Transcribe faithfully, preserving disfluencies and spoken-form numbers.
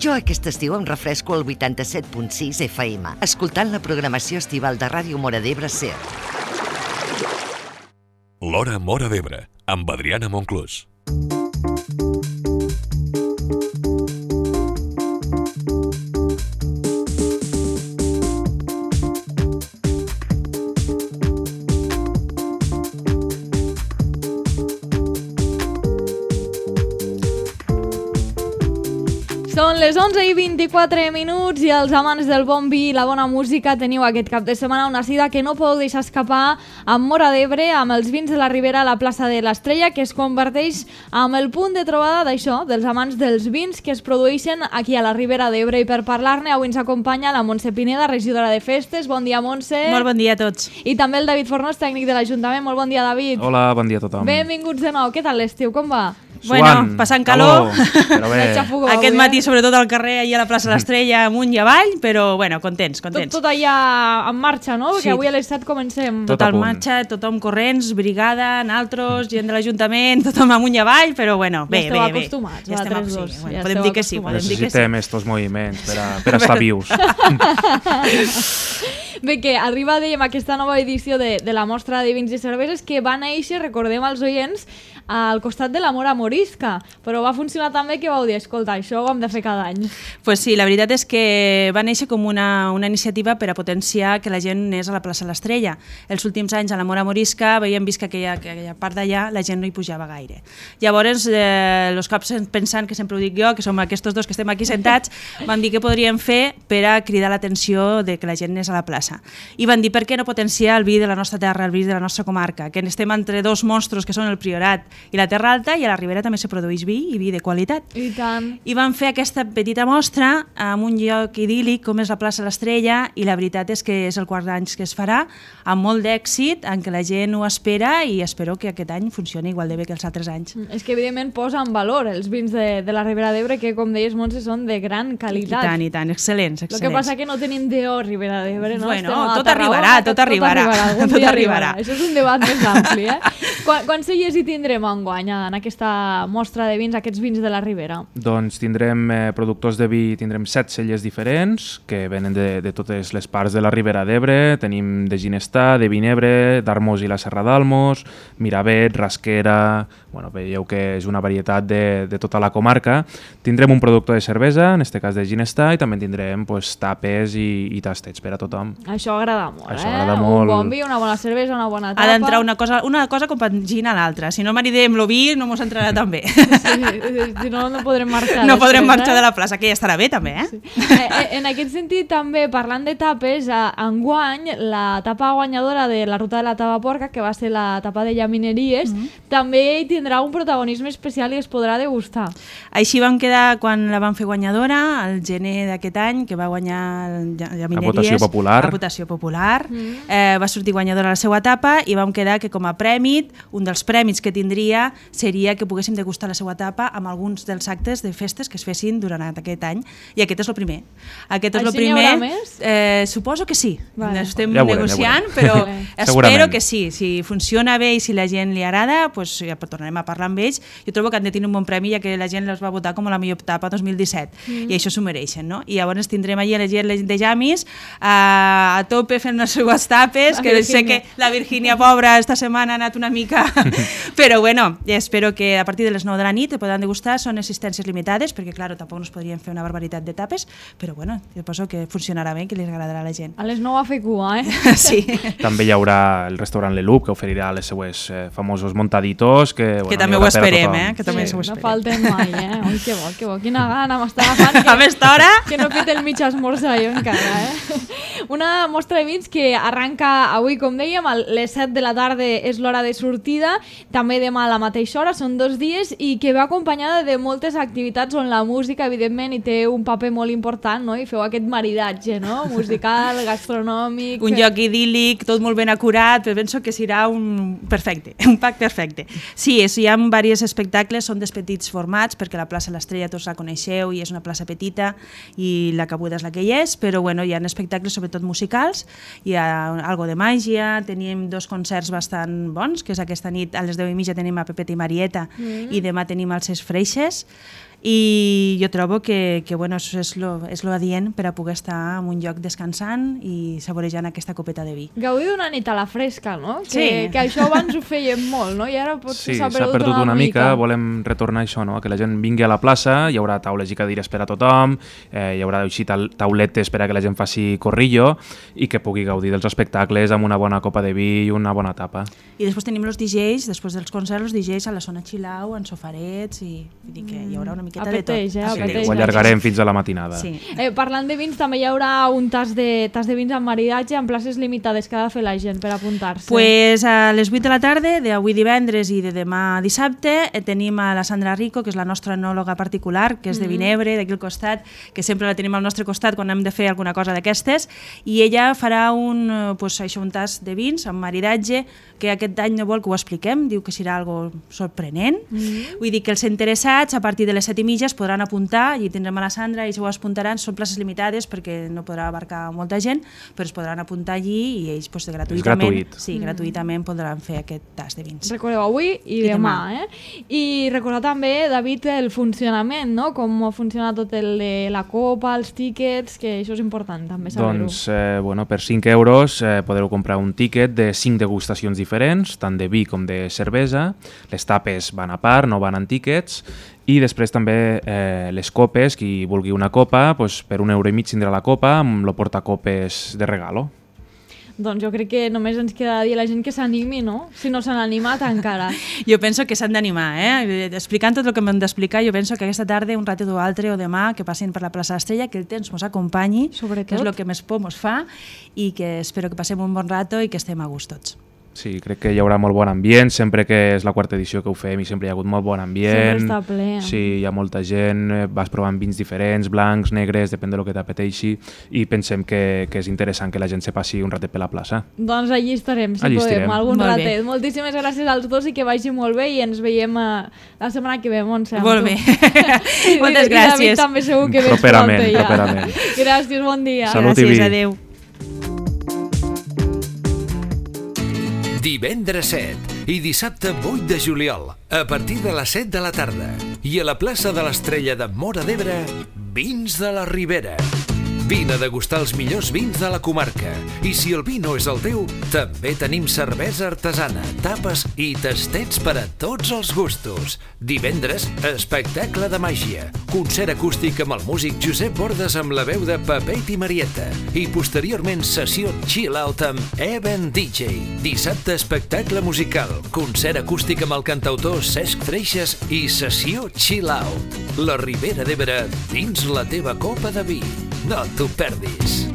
Jo aquest estiu em refresco al vuitanta-set punt sis F M, escoltant la programació estival de Ràdio Móra d'Ebre SER. L'Hora Móra d'Ebre, amb Adriana Monclús. Són les onze i vint-i-quatre minuts i els amants del bon vi i la bona música teniu aquest cap de setmana una cita que no podeu deixar escapar amb Móra d'Ebre, amb els vins de la Ribera a la plaça de l'Estrella, que es converteix en el punt de trobada d'això, dels amants dels vins que es produeixen aquí a la Ribera d'Ebre. I per parlar-ne avui ens acompanya la Montse Pineda, regidora de festes. Bon dia, Montse. Molt bon dia a tots. I també el David Fornós, tècnic de l'Ajuntament. Molt bon dia, David. Hola, bon dia a tothom. Benvinguts de nou. Què tal l'estiu? Com va? Bueno, passant calor, però bé. Aquest matí sobretot al carrer, allà a la plaça de l'Estrella, amunt i avall, però bueno, contents, contents. Tot, tot allà en marxa, no? Perquè sí. Avui a les set comencem. Tot en marxa, tothom corrents, brigada, naltros, gent de l'Ajuntament, tothom amunt i avall, però bueno, bé, ja bé, bé. acostumats, ja estem acostumats. Sí, bueno, podem dir que sí, podem dir que sí. Necessitem estos moviments per a, per a estar vius. Bé, que arriba, dèiem, aquesta nova edició de, de la mostra de vins i cerveses que va néixer, recordem als oients, al costat de la Móra Morisca, però va funcionar també que vau dir, escolta, això ho hem de fer cada any. Pues sí, la veritat és que va néixer com una, una iniciativa per a potenciar que la gent anés a la plaça de l'Estrella. Els últims anys a la Móra Morisca veiem vist que aquella, que aquella part d'allà la gent no hi pujava gaire. Llavors, eh, els cops pensant, que sempre ho dic jo, que som aquests dos que estem aquí sentats, van dir què podríem fer per a cridar l'atenció de que la gent anés a la plaça. I van dir, per què no potenciar el vi de la nostra terra, el vi de la nostra comarca, que estem entre dos monstros que són el Priorat i la Terra Alta, i a la Ribera també se produeix vi i vi de qualitat. I tant. I van fer aquesta petita mostra en un lloc idíl·lic com és la plaça de l'Estrella, i la veritat és que és el quart d'any que es farà, amb molt d'èxit, en què la gent ho espera, i espero que aquest any funcioni igual de bé que els altres anys. És que evidentment posa en valor els vins de, de la Ribera d'Ebre, que com deies, Montse, són de gran qualitat. I tant, i tant, excel·lents, excel·lents. El que passa que no tenim D O Ribera d'Ebre, no? Bueno, tot arribarà, tot arribarà. Tot arribarà. Això és un debat més ampli, eh? Quan, quan cellers hi tindrem enguany en aquesta mostra de vins, aquests vins de la Ribera? Doncs tindrem eh, productors de vi, tindrem set cellers diferents que venen de, de totes les parts de la Ribera d'Ebre. Tenim de Ginestar, de Vinebre, d'Armós i la Serra d'Almos, Miravet, Rasquera. Bueno, veieu que és una varietat de, de tota la comarca. Tindrem un productor de cervesa, en este cas de Ginestar, i també tindrem pues, tapes i, i tastets per a tothom. Això agrada molt, Això eh? agrada molt. Un bon vi, una bona cervesa, una bona tapa. Ha d'entrar una cosa, una cosa compagina l'altra. Si no maridem lo vi, no mos entrarà tan bé. Sí, si no, no podrem marxar. No podrem marxar de la plaça, que ja estarà bé també, eh? Sí. eh en aquest sentit, també, parlant de tapes, enguany, la tapa guanyadora de la Ruta de la Tapa Porca, que va ser la tapa de Llamineries, mm-hmm. també hi tindrà un protagonisme especial i es podrà degustar. Així vam quedar quan la vam fer guanyadora, el gener d'aquest any, que va guanyar Llamineries. A votació popular. A votació popular. Mm-hmm. eh, va sortir guanyadora la seva tapa i vam quedar que com a prèmit, un dels prèmits que tindria seria que poguéssim degustar la seva tapa amb alguns dels actes de festes que es fessin durant aquest any. I aquest és el primer. Aquest és el primer. Així n'hi haurà més? Eh, suposo que sí. Vale. Estem ja veurem, negociant, ja però espero que sí. Si funciona bé i si la gent li agrada, pues ja tornarem a parlar amb ells. Jo trobo que han de tenir un bon premi, ja que la gent les va votar com a la millor tapa dos mil disset. Mm. I això s'ho mereixen, no? I llavors tindrem allà la gent de Jamis a, a tope fent les seues tapes, la que Virginia. Sé que la Virginia, pobra, esta setmana ha anat una mica... però bueno, espero que a partir de les nou de la nit podran degustar. Són assistències limitades, perquè clar, tampoc no es podrien fer una barbaritat de tapes, però bueno, jo penso que funcionarà bé, que li agradarà a la gent. A les nou a fer cua, eh? Sí. També hi haurà el restaurant Le Loop, que oferirà les seues eh, famosos montaditos, que, bueno, que també ho esperem, eh? Que també sí, ho esperem. No falten mai, eh? Ui, que bo, que bo, quina gana m'està agafant. Que, a aquesta hora? Que no he fet el mig esmorzar jo encara, eh? Una mostra de vins que arranca avui, com dèiem, a les set de la tarda és l'hora de sortida, també demà a la mateixa hora, són dos dies, i que va acompanyada de moltes activitats on la música, evidentment, hi té un paper molt important, no? I feu aquest maridatge, no? Musical, gastronòmic... Un lloc idíl·lic, tot molt ben acurat, però penso que serà un perfecte, un pack perfecte. Sí, és, hi ha diversos espectacles, són dels petits formats, perquè la plaça l'Estrella tots la coneixeu i és una plaça petita i la cabuda és la que hi és, però bueno, hi ha espectacles sobretot musicals, hi ha algo de màgia, tenim dos concerts bastant bons, que és aquesta nit a les deu i mitja tenim a Pepeta i Marieta mm. i demà tenim els Ses Freixes. i jo trobo que, que bueno, això és lo, és lo adient per a poder estar en un lloc descansant i saborejant aquesta copeta de vi. Gaudir d'una nit a la fresca, no? Que, Sí. que això abans ho fèiem molt, no? I ara potser Sí, s'ha s'ha perdut, perdut una, una mica, mica. volem retornar a això, no? Que la gent vingui a la plaça, hi haurà taules i cadires per a tothom, eh, hi haurà així tauletes per a que la gent faci corrillo i que pugui gaudir dels espectacles amb una bona copa de vi i una bona tapa. I després tenim els D Js, després dels concerts, els D Js a la zona chill-out, en sofarets, i vull dir que hi haurà una miqueta Apeteix, de tot. eh? Sí, Apeteix, ho allargarem fins a la matinada. Sí. Eh, parlant de vins, també hi haurà un tas de, tas de vins amb maridatge en places limitades que ha de fer la gent per apuntar-se. Pues a les vuit de la tarda, d'avui divendres i de demà dissabte, eh, tenim a la Sandra Rico, que és la nostra enòloga particular, que és de Vinebre, d'aquí al costat, que sempre la tenim al nostre costat quan hem de fer alguna cosa d'aquestes, i ella farà un, eh, pues, això, un tas de vins amb maridatge, que aquest any no vol que ho expliquem, diu que serà algo sorprenent. Mm. Vull dir que els interessats, a partir de les set i mitja, es podran apuntar, i tindrem a la Sandra i se ho apuntaran, són places limitades perquè no podrà abarcar molta gent, però es podran apuntar allí i ells pues, gratuïtament, gratuït. sí, gratuïtament podran fer aquest tas de vins. Recordeu, avui i, I demà, demà. eh? I recordar també, David, el funcionament, no? Com funciona tot el de la copa, els tíquets, que això és important també saber-ho. Doncs, eh, bueno, per cinc euros eh, podreu comprar un tíquet de cinc degustacions diferents, tant de vi com de cervesa. Les tapes van a part, no van en tíquets. I després també eh, les copes, qui vulgui una copa, doncs per un euro i mig tindrà la copa amb el portacopes de regalo. Doncs jo crec que només ens queda dir a la gent que s'animi, no? Si no s'han animat encara. Jo penso que s'han d'animar, eh? Explicant tot el que m'hem d'explicar, jo penso que aquesta tarda, un ratet o altre, o demà, que passin per la plaça Estrella, que el temps mos acompanyi, Sobretot. que és el que més por mos fa, i que espero que passem un bon rato i que estem a gust tots. Sí, crec que hi haurà molt bon ambient, sempre que és la quarta edició que ho fem i sempre hi ha hagut molt bon ambient. Sempre està ple. Sí, hi ha molta gent, eh, vas provant vins diferents, blancs, negres, depèn del que t'apeteixi, i pensem que, que és interessant que la gent se passi un ratet per la plaça. Doncs allí estarem, si Allí podem, estarem. algun Molt ratet. bé. Moltíssimes gràcies als dos i que vagi molt bé i ens veiem uh, la setmana que ve, Montse. amb Molt tu. bé. I- Moltes I David gràcies. també segur que vens Properament, pronto ja. properament. Gràcies, bon dia. Salut i Gràcies, vi. adeu. Divendres set i dissabte vuit de juliol, a partir de les set de la tarda. I a la plaça de l'Estrella de Móra d'Ebre, vins de la Ribera. Vine a degustar els millors vins de la comarca. I si el vi no és el teu, també tenim cervesa artesana, tapes i tastets per a tots els gustos. Divendres, espectacle de màgia. Concert acústic amb el músic Josep Bordes amb la veu de Pepet i Marieta. I posteriorment sessió chill-out amb Even D J. Dissabte, espectacle musical. Concert acústic amb el cantautor Cesc Freixas i sessió chill-out. La Ribera d'Ebre dins la teva copa de vi. No t'ho perdis.